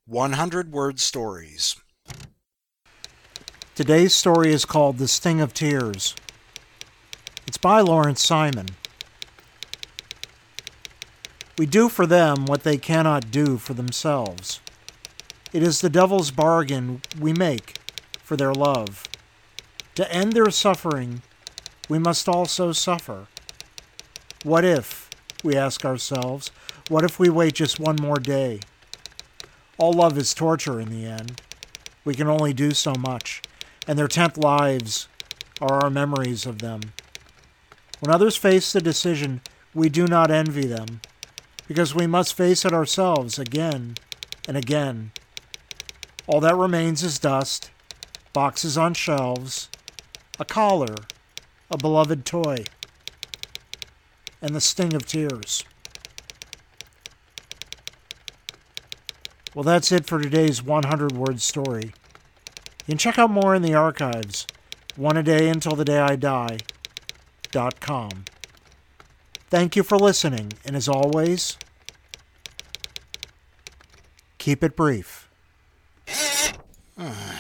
100-word stories. Today's story is called The Sting of Tears. It's by Lawrence Simon. We do for them what they cannot do for themselves. It is the devil's bargain we make for their love. To end their suffering, we must also suffer. What if, we ask ourselves, what if we wait just one more day? All love is torture in the end. We can only do so much, and their 10th lives are our memories of them. When others face the decision, we do not envy them, because we must face it ourselves again and again. All that remains is dust, boxes on shelves, a collar, a beloved toy, and the sting of tears. Well, that's it for today's 100-word story. You can check out more in the archives, oneadayuntilthedayidie.com. Thank you for listening, and as always, keep it brief.